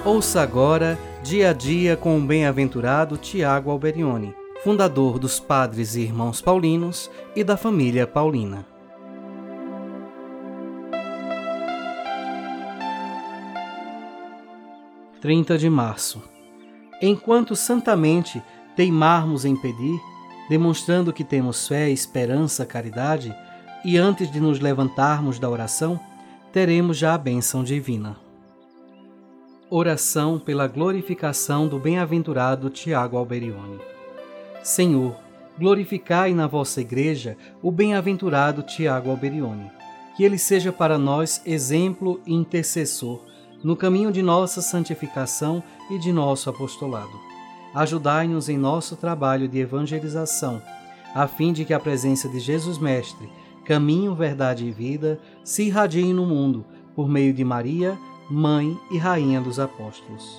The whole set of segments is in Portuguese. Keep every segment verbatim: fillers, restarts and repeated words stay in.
Ouça agora Dia a Dia com o bem-aventurado Tiago Alberione, fundador dos Padres e Irmãos Paulinos e da família Paulina. trinta de março. Enquanto santamente teimarmos em pedir, demonstrando que temos fé, esperança, caridade, e antes de nos levantarmos da oração, teremos já a bênção divina. Oração pela glorificação do bem-aventurado Tiago Alberione. Senhor, glorificai na vossa Igreja o bem-aventurado Tiago Alberione, que ele seja para nós exemplo e intercessor no caminho de nossa santificação e de nosso apostolado. Ajudai-nos em nosso trabalho de evangelização, a fim de que a presença de Jesus Mestre, caminho, verdade e vida, se irradie no mundo, por meio de Maria, Mãe e Rainha dos Apóstolos.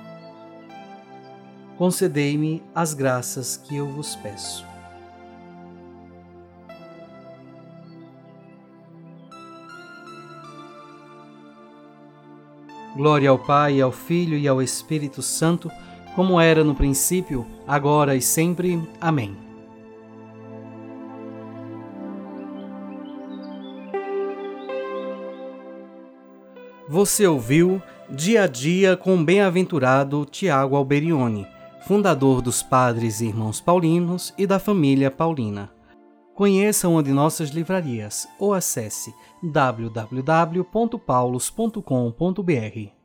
Concedei-me as graças que eu vos peço. Glória ao Pai, ao Filho e ao Espírito Santo, como era no princípio, agora e sempre. Amém. Você ouviu Dia a Dia com o bem-aventurado Tiago Alberione, fundador dos Padres e Irmãos Paulinos e da família Paulina. Conheça uma de nossas livrarias ou acesse w w w ponto paulos ponto com ponto b r.